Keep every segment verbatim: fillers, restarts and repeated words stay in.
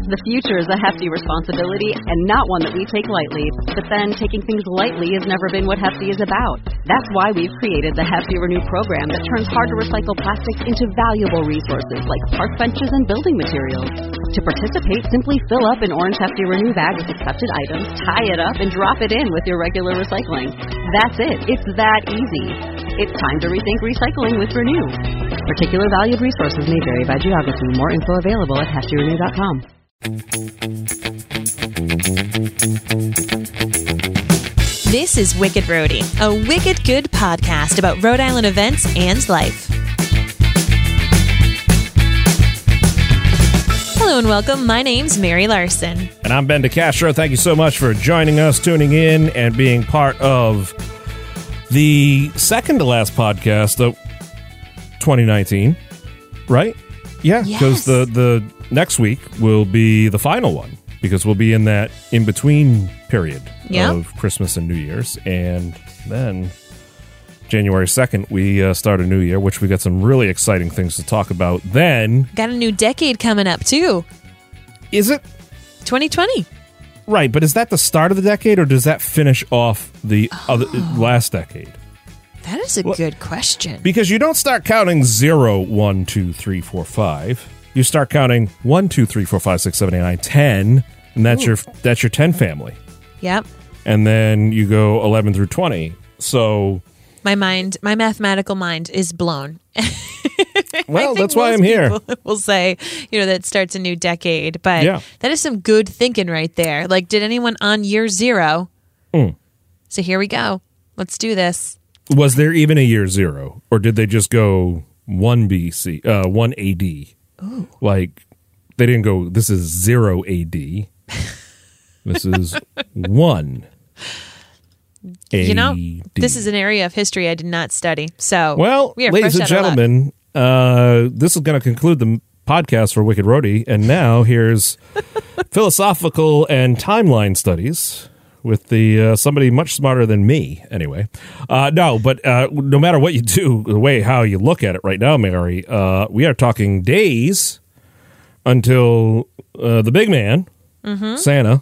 The future is a hefty responsibility and not one that we take lightly. But then, taking things lightly has never been what Hefty is about. That's why we've created the Hefty Renew program that turns hard-to-recycle plastics into valuable resources like park benches and building materials. To participate, simply fill up an orange Hefty Renew bag with accepted items, tie it up, and drop it in with your regular recycling. That's it. It's that easy. It's time to rethink recycling with Renew. Particular valued resources may vary by geography. More info available at hefty renew dot com. This is Wicked Roadie, a wicked good podcast about Rhode Island events and life. Hello and welcome. My name's Mary Larson. And I'm Ben DeCastro. Thank you so much for joining us, tuning in, and being part of the second to last podcast of twenty nineteen, right? Yeah, because Yes. the, the next week will be the final one, because we'll be in that in-between period Yep. of Christmas and New Year's. And then January second, we uh, start a new year, which we got some really exciting things to talk about. Then, Got a new decade coming up, too. is it? twenty twenty. Right, but is that the start of the decade, or does that finish off the other last decade? That is a Well, good question. Because you don't start counting zero, one, two, three, four, five. You start counting one, two, three, four, five, six, seven, eight, nine, ten, and that's Ooh. your that's your ten family. Yep. And then you go eleven through twenty. So, My mind, my mathematical mind is blown. well, I think that's why most I'm here. people will say, you know, that starts a new decade, but Yeah. that is some good thinking right there. Like, did anyone on year zero? Mm. So here we go. Let's do this. Was there even a year zero, or did they just go one B C, uh, one A D? Ooh. Like, they didn't go, this is zero A D. This is one A D. You know, this is an area of history I did not study. So, Well, we are ladies and fresh out of luck. gentlemen, uh, this is going to conclude the podcast for Wicked Roadie. And now here's philosophical and timeline studies with the uh, somebody much smarter than me, anyway. Uh, no, but uh, no matter what you do, the way how you look at it right now, Mary, uh, we are talking days until uh, the big man, Mm-hmm. Santa,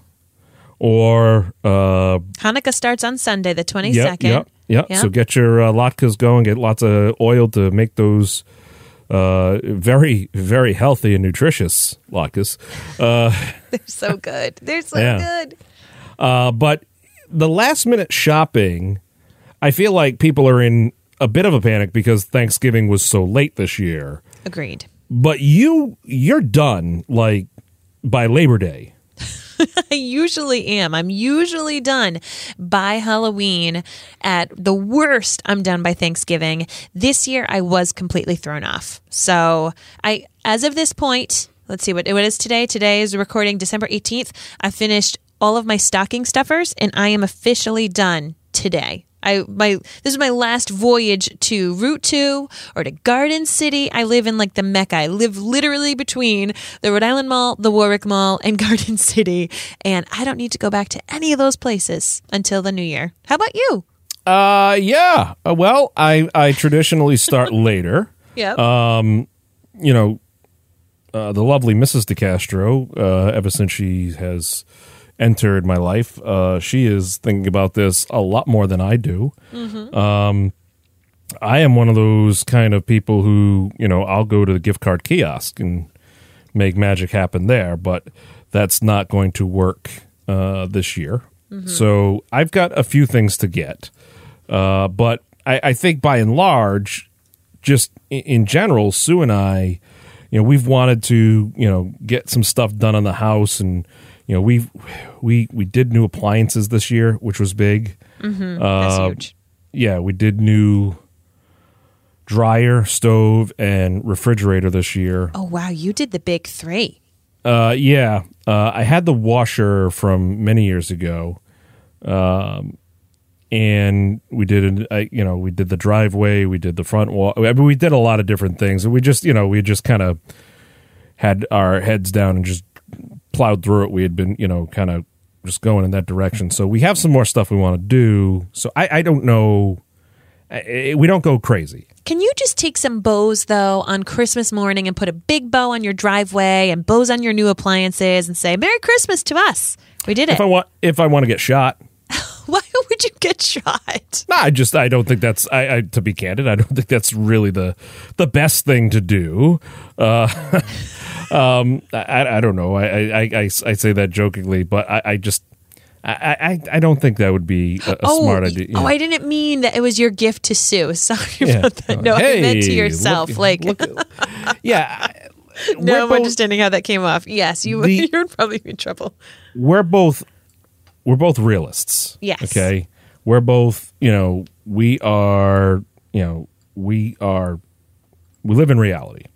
or uh, Hanukkah starts on Sunday, the Yep, twenty-second. yep, yep. Yep. So get your uh, latkes going. Get lots of oil to make those uh, very, very healthy and nutritious latkes. Uh, They're so good. They're so Yeah. good. uh, but the last minute shopping, I feel like people are in a bit of a panic because Thanksgiving was so late this year. Agreed. But you, you're done like by Labor Day. I usually am. I'm usually done by Halloween. At the worst, I'm done by Thanksgiving. This year, I was completely thrown off. So, I, as of this point, let's see what what is today. Today is recording December eighteenth. I finished all of my stocking stuffers, and I am officially done today. I my this is my last voyage to Route two or to Garden City. I live in like the Mecca. I live literally between the Rhode Island Mall, the Warwick Mall, and Garden City, and I don't need to go back to any of those places until the new year. How about you? Uh, yeah. Uh, well, I, I traditionally start later. Yeah. Um, you know, uh, the lovely Missus DeCastro, uh, ever since she has entered my life, uh, she is thinking about this a lot more than I do. Mm-hmm. Um, I am one of those kind of people who, you know, I'll go to the gift card kiosk and make magic happen there, but that's not going to work uh, this year. Mm-hmm. So I've got a few things to get. Uh, but I, I think by and large, just in, in general, Sue and I, you know, we've wanted to, you know, get some stuff done on the house, and you know, we we we did new appliances this year, which was big. Mm-hmm. Uh, That's huge. Yeah, we did new dryer, stove, and refrigerator this year. Oh wow, you did the big three. Uh, yeah, uh, I had the washer from many years ago, um, and we did, uh, you know, we did the driveway, we did the front wall. I mean, we did a lot of different things, and we just, you know, we just kind of had our heads down and just plowed through it. We had been, you know, kind of just going in that direction. So we have some more stuff we want to do. So I, I don't know I, we don't go crazy. Can you just take some bows, though, on Christmas morning and put a big bow on your driveway and bows on your new appliances and say, Merry Christmas to us? We did it. If I want, if I want to get shot. Why would you get shot? No, I just, I don't think that's, I, I to be candid, I don't think that's really the the best thing to do. Uh, um, I, I don't know. I, I, I, I say that jokingly, but I, I just, I, I, I don't think that would be a, a oh, smart idea. Oh, I didn't mean that it was your gift to Sue. Sorry yeah. about that. No, hey, I meant to yourself. Look, like, look, yeah. No, I'm both, understanding how that came off. Yes, you, the, you would probably be in trouble. We're both, we're both realists. Yes. Okay. We're both, you know, we are, you know, we are, we live in reality.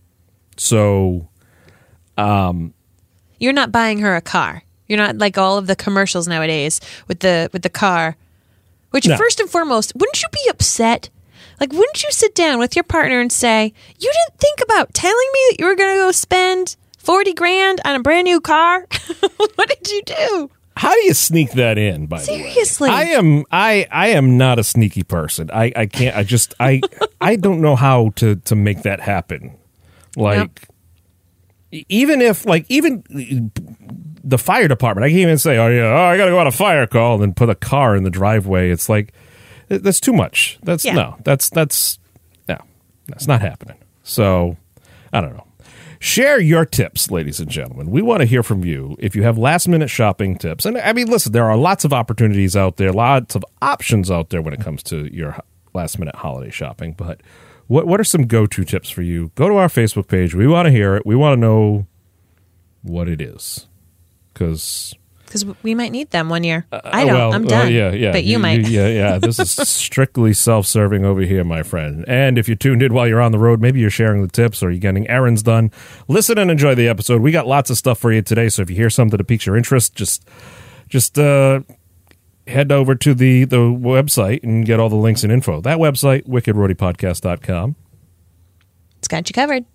So, um, you're not buying her a car. You're not like all of the commercials nowadays with the with the car. Which, no. First and foremost, wouldn't you be upset? Like, wouldn't you sit down with your partner and say, you didn't think about telling me that you were going to go spend forty grand on a brand new car? What did you do? How do you sneak that in, by Seriously. the way? I am I, I am not a sneaky person. I, I can't I just I I don't know how to, to make that happen. Like yep. even if like even the fire department, I can't even say, oh yeah, oh I gotta go on a fire call and then put a car in the driveway. It's like that's too much. That's yeah. no, that's that's no, that's not happening. So I don't know. Share your tips, ladies and gentlemen. We want to hear from you if you have last-minute shopping tips. And, I mean, listen, there are lots of opportunities out there, lots of options out there when it comes to your last-minute holiday shopping. But what what are some go-to tips for you? Go to our Facebook page. We want to hear it. We want to know what it is. Because... Because we might need them one year. I don't. Well, I'm done. Uh, yeah, yeah. But you, you might. You, yeah, yeah. This is strictly self-serving over here, my friend. And if you tuned in while you're on the road, maybe you're sharing the tips or you're getting errands done. Listen and enjoy the episode. We got lots of stuff for you today. So if you hear something that piques your interest, just just uh, head over to the, the website and get all the links and info. That website, wicked roadie podcast dot com. It's got you covered.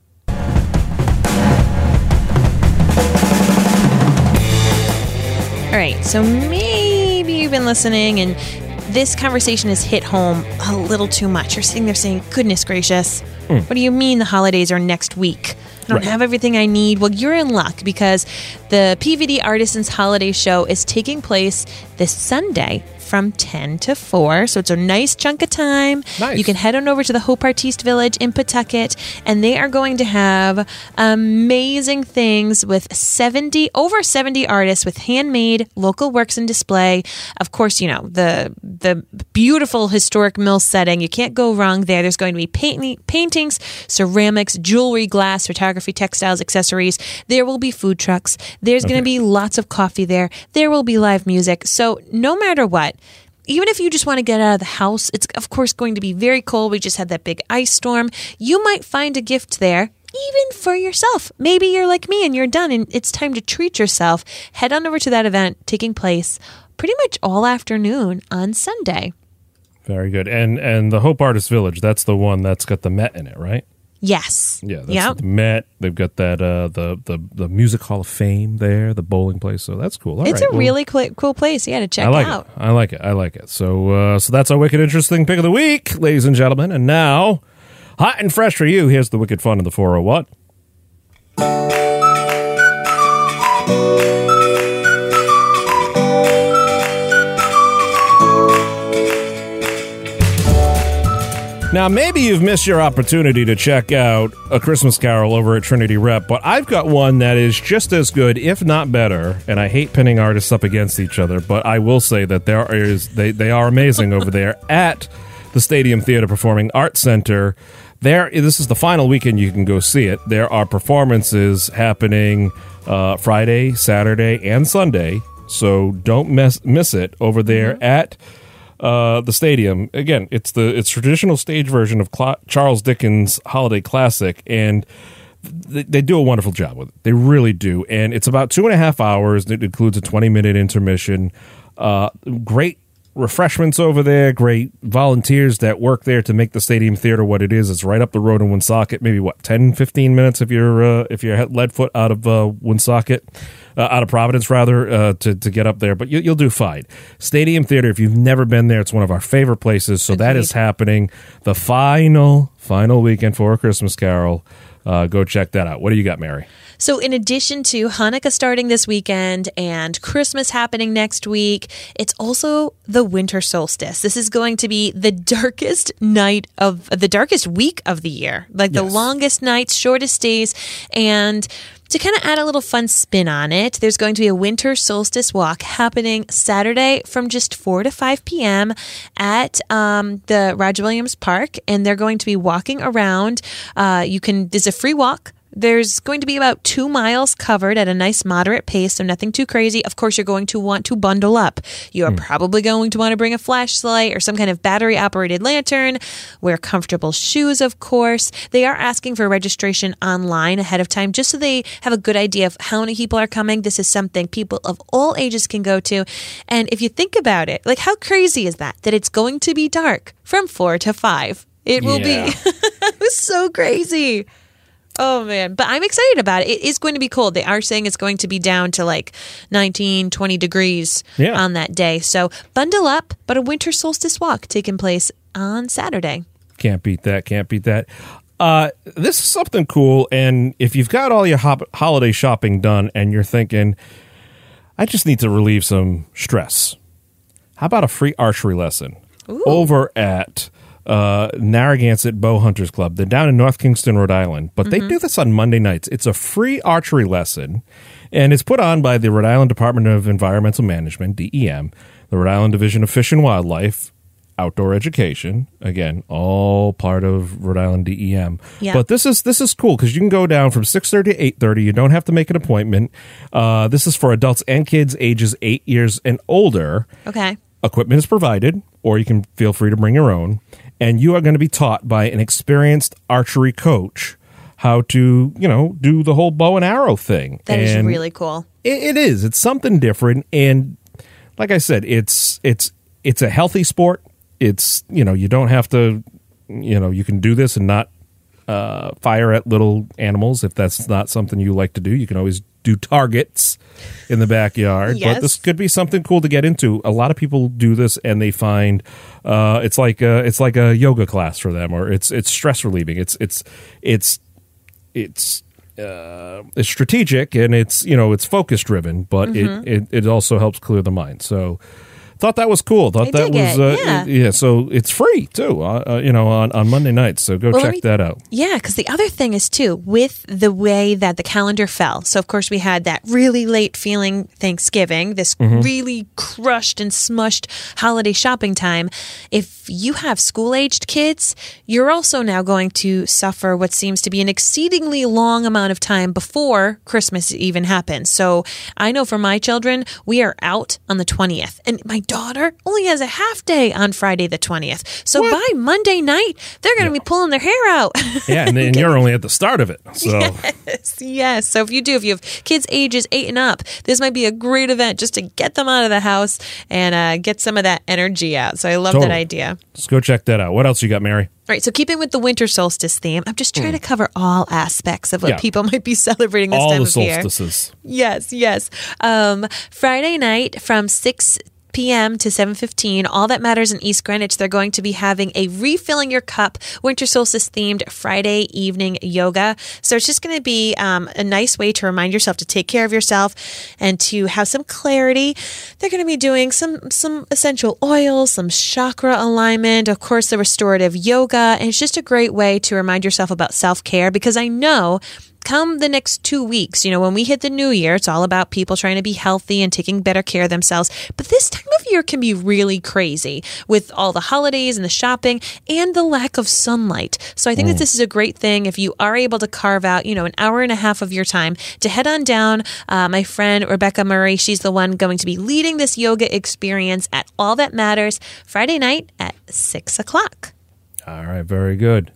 All right, so maybe you've been listening and this conversation has hit home a little too much. You're sitting there saying, goodness gracious, mm. what do you mean the holidays are next week? I don't right. have everything I need. Well, you're in luck because the P V D Artisans Holiday Show is taking place this Sunday from ten to four. So it's a nice chunk of time. Nice. You can head on over to the Hope Artiste Village in Pawtucket, and they are going to have amazing things with seventy, over seventy artists with handmade local works in display. Of course, you know, the the beautiful historic mill setting. You can't go wrong there. There's going to be paint, paintings, ceramics, jewelry, glass, photography, textiles, accessories. There will be food trucks. There's okay. going to be lots of coffee there. There will be live music. So no matter what, even if you just want to get out of the house, it's of course going to be very cold. We just had that big ice storm. You might find a gift there, even for yourself. Maybe you're like me and you're done and it's time to treat yourself. Head on over to that event taking place pretty much all afternoon on Sunday. Very good. And and the Hope Artist Village, that's the one that's got the Met in it, right? Yes. Yeah, that's yep. the Met. They've got that uh, the, the the Music Hall of Fame there, the bowling place. So that's cool. All it's right. a well, really cool, cool place. Yeah, to check I like out. It. I like it. I like it. So uh, so that's our Wicked Interesting Pick of the Week, ladies and gentlemen. And now, hot and fresh for you, here's the Wicked Fun of the four oh one. Now, maybe you've missed your opportunity to check out A Christmas Carol over at Trinity Rep, but I've got one that is just as good, if not better, and I hate pinning artists up against each other, but I will say that there is they, they are amazing over there at the Stadium Theater Performing Arts Center. There, this is the final weekend you can go see it. There are performances happening uh, Friday, Saturday, and Sunday, so don't mess, miss it over there mm-hmm. at Uh, the stadium. Again, it's the it's traditional stage version of Cla- Charles Dickens' holiday classic, and th- they do a wonderful job with it. They really do. And it's about two and a half hours. It includes a twenty minute intermission. Uh, great refreshments over there, great volunteers that work there to make the Stadium Theater what it is. It's right up the road in Woonsocket, maybe what, ten, fifteen minutes if you're uh, if you're Leadfoot out of uh, Woonsocket, uh, out of Providence rather, uh, to, to get up there. But you, you'll do fine. Stadium Theater, if you've never been there, it's one of our favorite places. So Agreed. That is happening the final, final weekend for A Christmas Carol. Uh, go check that out. What do you got, Mary? So in addition to Hanukkah starting this weekend and Christmas happening next week, it's also the winter solstice. This is going to be the darkest night of the darkest week of the year, like the Yes. longest nights, shortest days. And to kind of add a little fun spin on it, there's going to be a winter solstice walk happening Saturday from just four to five p.m. at um, the Roger Williams Park. And they're going to be walking around. Uh, you can, there's a free walk. There's going to be about two miles covered at a nice moderate pace, so nothing too crazy. Of course, you're going to want to bundle up. You are mm. probably going to want to bring a flashlight or some kind of battery-operated lantern. Wear comfortable shoes, of course. They are asking for registration online ahead of time just so they have a good idea of how many people are coming. This is something people of all ages can go to. And if you think about it, like how crazy is that, that it's going to be dark from four to five? It will Yeah. be. It was so crazy. Oh, man. But I'm excited about it. It is going to be cold. They are saying it's going to be down to like nineteen, twenty degrees Yeah. on that day. So bundle up, but a winter solstice walk taking place on Saturday. Can't beat that. Can't beat that. Uh, this is something cool. And if you've got all your hop- holiday shopping done and you're thinking, I just need to relieve some stress, how about a free archery lesson Ooh. over at uh, Narragansett Bow Hunters Club? They're down in North Kingston, Rhode Island, but they do this on Monday nights. It's a free archery lesson, and it's put on by the Rhode Island Department of Environmental Management, D E M, the Rhode Island Division of Fish and Wildlife, Outdoor Education, again, all part of Rhode Island D E M. Yeah. But this is this is cool because you can go down from six thirty to eight thirty. You don't have to make an appointment. Uh, this is for adults and kids ages eight years and older. Okay. Equipment is provided, or you can feel free to bring your own. And you are going to be taught by an experienced archery coach how to, you know, do the whole bow and arrow thing. That is And really cool. It, it is. It's something different. And like I said, it's it's it's a healthy sport. It's, you know, you don't have to, you know, you can do this and not uh, fire at little animals if that's not something you like to do. You can always do targets in the backyard. Yes. But this could be something cool to get into. A lot of people do this and they find uh, it's like a, it's like a yoga class for them, or it's it's stress relieving. It's it's it's it's uh, it's strategic and it's, you know, it's focus driven, but Mm-hmm. it, it it also helps clear the mind. So thought that was cool. Thought I that dig was it. uh, Yeah. yeah. So it's free too. Uh, uh, you know, on, on Monday nights. So go Well, let check me- that out. Yeah, because the other thing is, too, with the way that the calendar fell. So, of course, we had that really late feeling Thanksgiving, this really crushed and smushed holiday shopping time. If you have school-aged kids, you're also now going to suffer what seems to be an exceedingly long amount of time before Christmas even happens. So, I know for my children, we are out on the twentieth. And my daughter only has a half day on Friday the twentieth. So, by Monday night, they're going to be pulling their hair out. Yeah, and then you're only at the start of it. So Yes, yes. So if you do, if you have kids ages eight and up, this might be a great event just to get them out of the house and uh, get some of that energy out. So I love Totally. that idea. just go check that out. What else you got, Mary? All right, so keeping with the winter solstice theme, I'm just trying to cover all aspects of what Yeah. people might be celebrating this All time the of year. solstices. Yes, yes. Um, Friday night from six p.m. to seven fifteen, All That Matters in East Greenwich, they're going to be having a Refilling Your Cup winter solstice themed Friday evening yoga. So it's just going to be um, a nice way to remind yourself to take care of yourself and to have some clarity. They're going to be doing some some essential oils, some chakra alignment, of course, the restorative yoga. And it's just a great way to remind yourself about self-care, because I know come the next two weeks, you know, when we hit the new year, it's all about people trying to be healthy and taking better care of themselves. But this time of year can be really crazy with all the holidays and the shopping and the lack of sunlight. So I think that this is a great thing if you are able to carve out, you know, an hour and a half of your time to head on down. Uh, my friend Rebecca Murray, she's the one going to be leading this yoga experience at All That Matters Friday night at six o'clock. All right, very good.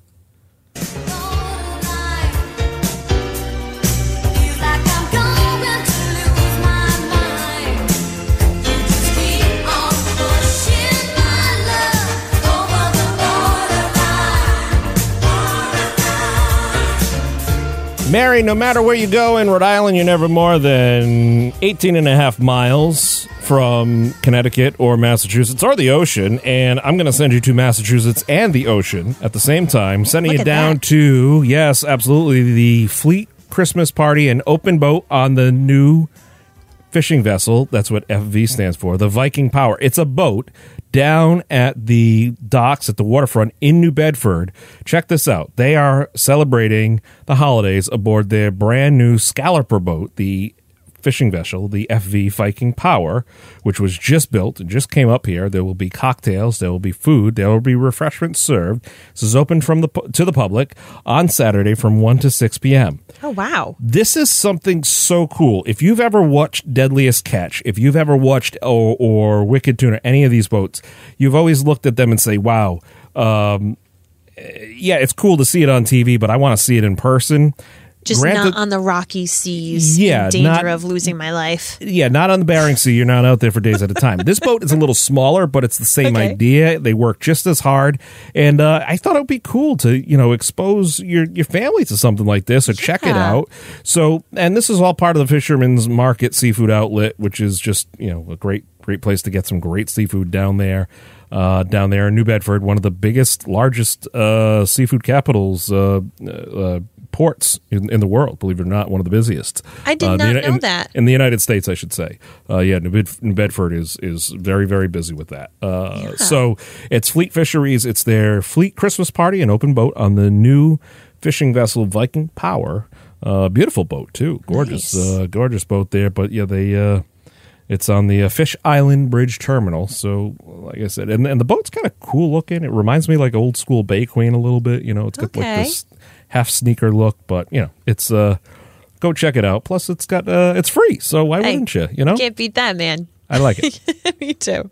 Mary, no matter where you go in Rhode Island, you're never more than eighteen and a half miles from Connecticut or Massachusetts or the ocean, and I'm going to send you to Massachusetts and the ocean at the same time, sending Look you at down that. to, yes, absolutely, the Fleet Christmas Party and open boat on the new fishing vessel. That's what F V stands for, the Viking Power. It's a boat down at the docks at the waterfront in New Bedford. Check this out. They are celebrating the holidays aboard their brand new Scalloper boat, the fishing vessel, the F V Viking Power, which was just built and just came up here. There will be cocktails, there will be food, there will be refreshments served. This is open from the to the public on Saturday from one to six p.m. Oh, wow. This is something so cool. If you've ever watched Deadliest Catch, if you've ever watched or, or Wicked Tuna, any of these boats, you've always looked at them and say, wow, um, yeah, it's cool to see it on T V, but I want to see it in person. Just Granted- not on the rocky seas. Yeah, in danger not- of losing my life. Yeah, not on the Bering Sea. You're not out there for days at a time. This boat is a little smaller, but it's the same Okay. idea. They work just as hard, and uh, I thought it would be cool to you know expose your your family to something like this or check it Yeah. out. So, and this is all part of the Fisherman's Market Seafood Outlet, which is just you know a great great place to get some great seafood down there. Uh, down there in New Bedford, one of the biggest, largest uh, seafood capitals, uh, uh, ports in, in the world, believe it or not, one of the busiest. I did Uh, the not Uni- know in, that. In the United States, I should say. Uh, yeah, New, Bed- New Bedford is is very, very busy with that. Uh, So it's Fleet Fisheries. It's their Fleet Christmas Party, an open boat on the new fishing vessel Viking Power. Uh, beautiful boat, too. Gorgeous, Nice. uh, gorgeous boat there. But yeah, they... Uh, It's on the uh, Fish Island Bridge Terminal. So, like I said, and, and the boat's kind of cool looking. It reminds me like old school Bay Queen a little bit. You know, it's got Okay. like this half sneaker look, but you know, it's uh, go check it out. Plus, it's got uh, it's free, so why Hey, wouldn't you? You know, Can't beat that, man. I like it. Me too.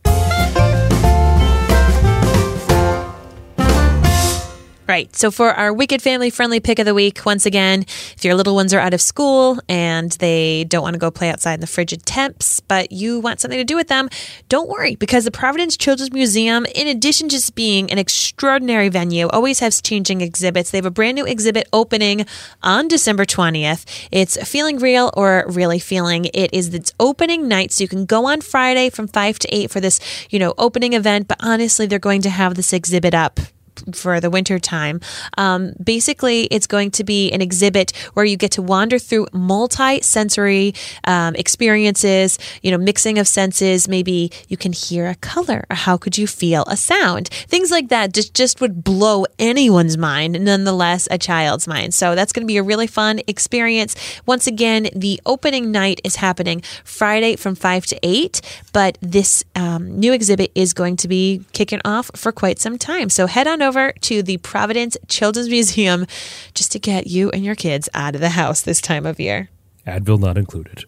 Right. So for our Wicked Family Friendly Pick of the Week, once again, if your little ones are out of school and they don't want to go play outside in the frigid temps, but you want something to do with them, don't worry, because the Providence Children's Museum, in addition to just being an extraordinary venue, always has changing exhibits. They have a brand new exhibit opening on December twentieth. It's Feeling Real or Really Feeling. It is its opening night, so you can go on Friday from five to eight for this, you know, opening event, but honestly, they're going to have this exhibit up for the winter time. Um, basically, it's going to be an exhibit where you get to wander through multi-sensory um, experiences, you know, mixing of senses. Maybe you can hear a color, or how could you feel a sound? Things like that just, just would blow anyone's mind, nonetheless a child's mind. So that's going to be a really fun experience. Once again, the opening night is happening Friday from five to eight, but this um, new exhibit is going to be kicking off for quite some time. So head on over to the Providence Children's Museum just to get you and your kids out of the house this time of year. Advil not included.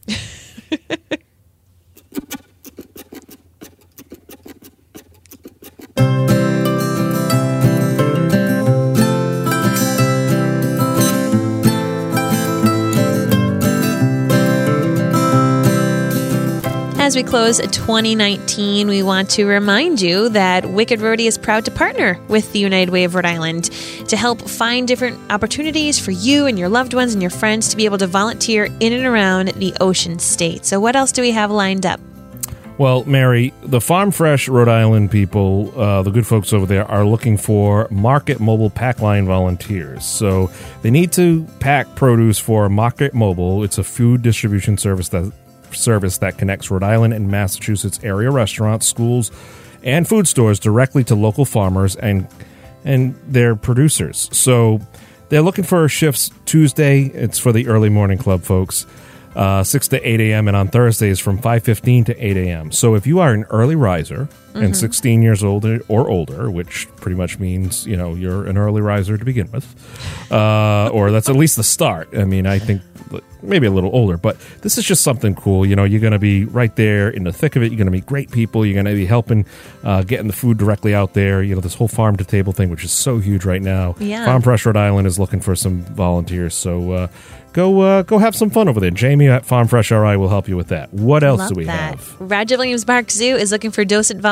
As we close twenty nineteen, we want to remind you that Wicked Roadie is proud to partner with the United Way of Rhode Island to help find different opportunities for you and your loved ones and your friends to be able to volunteer in and around the Ocean State. So what else do we have lined up? Well, Mary, the Farm Fresh Rhode Island people, uh, the good folks over there, are looking for Market Mobile Pack Line volunteers. So they need to pack produce for Market Mobile. It's a food distribution service that service that connects Rhode Island and Massachusetts area restaurants, schools, and food stores directly to local farmers and and their producers. So they're looking for shifts Tuesday. It's for the early morning club folks. Uh, six to eight a.m. and on Thursdays from five fifteen to eight a.m. So if you are an early riser mm-hmm. and sixteen years old or older, which pretty much means, you know, you're an early riser to begin with, uh, or that's at least the start. I mean, I think maybe a little older, but this is just something cool. You know, you're going to be right there in the thick of it. You're going to meet great people. You're going to be helping uh, getting the food directly out there. You know, this whole farm to table thing, which is so huge right now. Yeah. Farm Fresh Rhode Island is looking for some volunteers. So, uh, Go uh, go have some fun over there. Jamie at Farm Fresh R I will help you with that. What else Love do we that. have? Roger Williams Park Zoo is looking for docent volunteers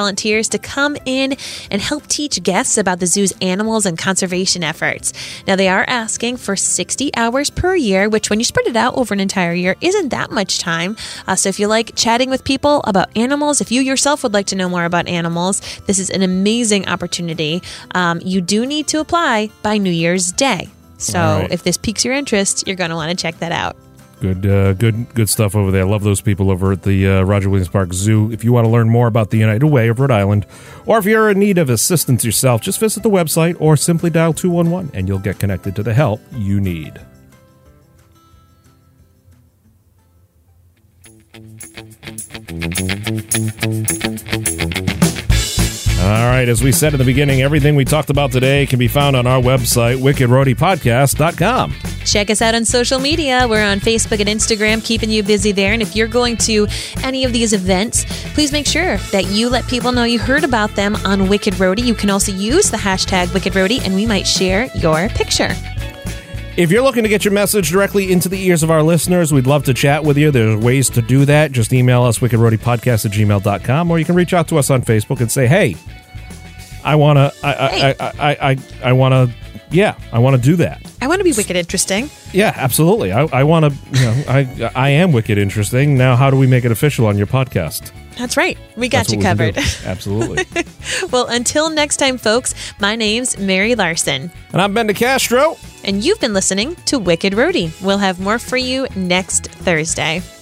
volunteers to come in and help teach guests about the zoo's animals and conservation efforts. Now, they are asking for sixty hours per year, which when you spread it out over an entire year isn't that much time. Uh, so if you like chatting with people about animals, if you yourself would like to know more about animals, this is an amazing opportunity. Um, you do need to apply by New Year's Day. So right. If this piques your interest, you're going to want to check that out. Good, uh, good, good stuff over there. I love those people over at the uh, Roger Williams Park Zoo. If you want to learn more about the United Way of Rhode Island, or if you're in need of assistance yourself, just visit the website or simply dial two one one and you'll get connected to the help you need. All right, as we said in the beginning, everything we talked about today can be found on our website, wicked roadie podcast dot com. Check us out on social media. We're on Facebook and Instagram, keeping you busy there. And if you're going to any of these events, please make sure that you let people know you heard about them on Wicked Roadie. You can also use the hashtag Wicked Roadie, and we might share your picture. If you're looking to get your message directly into the ears of our listeners, we'd love to chat with you. There's ways to do that. Just email us, wicked roadie podcast at gmail dot com, or you can reach out to us on Facebook and say, hey, I want to, I, hey. I, I, I, I want to, yeah, I want to do that. I want to be wicked interesting. Yeah, absolutely. I, I want to, you know, I, I am wicked interesting. Now, how do we make it official on your podcast? That's right. We got That's you we covered. Absolutely. Well, until next time, folks, my name's Mary Larson. And I'm Ben DeCastro. And you've been listening to Wicked Roadie. We'll have more for you next Thursday.